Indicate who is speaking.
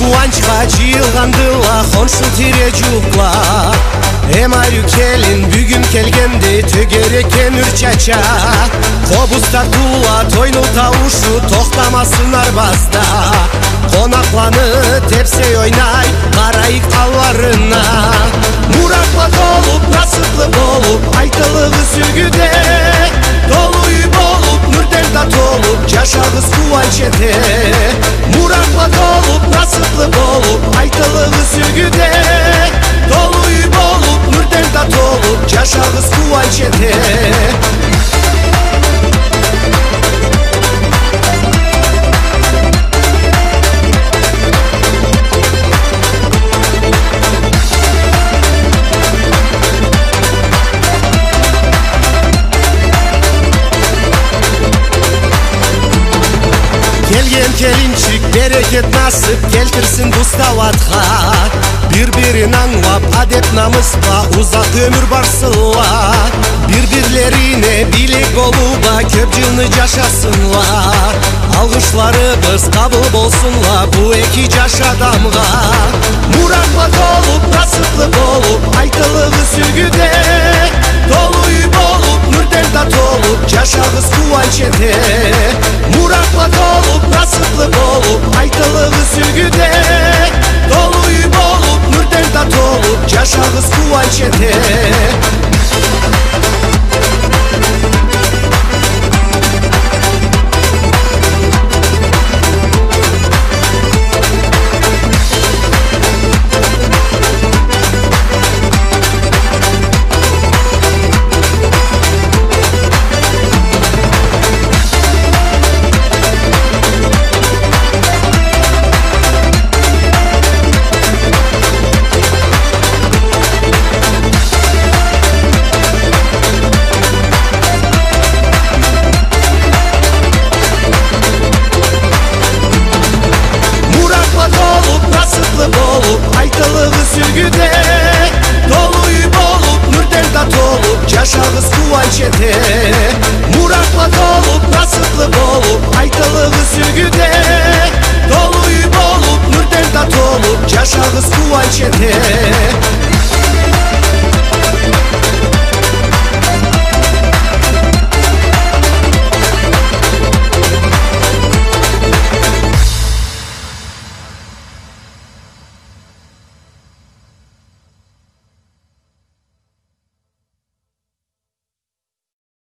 Speaker 1: кубанчка жыйылгандыла коншу тире жукла. Эмаю келин бүгүн келгенде төгер экен үр чача. Кобуздар тула тойну табушу токтамасын арбазда. Конакланы тепсе ойнай карайык албарына. Муракла толуп насыплы болуп айтылыгы сүйгүдө. Толуу үй болуп нурден да толуп жашагыз кубанчете. Муракла толуп насыплы болуп айтылыгы сүйгүдө. Толуу үй болуп нурден да толуп жашагыз кубанчете. Келген келинчик берекет насып келтирсин буставатка. Бир-бирин аңлап адеп намыспа узак өмүр барсынла. Бир-бирлерине бийлик болууга көп жылны жашасынла. Алгышларыбыз кабыл болсунла бу эки жаш адамга. Муракла толуп насыплы болуп айтылыгы сүйгүдө. Толуу үй болуп нурден да толуп жашагыз кубанчете. Муракла толуп насыплы болуп айтылыгы сүйгүдө. Толуу үй болуп нурден да толуп жашагыз кубанчете. Айтылыгы сүйгүдө. Толуу үй болуп нурден да толуп жашагыз кубанчете. Муракла толуп насыплы болуп айтылыгы сүйгүдө.